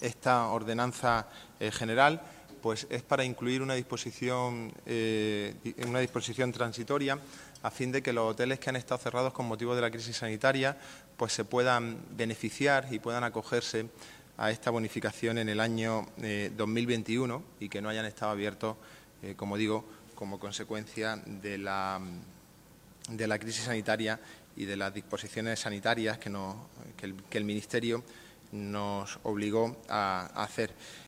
esta ordenanza general pues es para incluir una disposición transitoria a fin de que los hoteles que han estado cerrados con motivo de la crisis sanitaria pues se puedan beneficiar y puedan acogerse a esta bonificación en el año 2021 y que no hayan estado abiertos, como digo, como consecuencia de la crisis sanitaria y de las disposiciones sanitarias que el Ministerio nos obligó a hacer.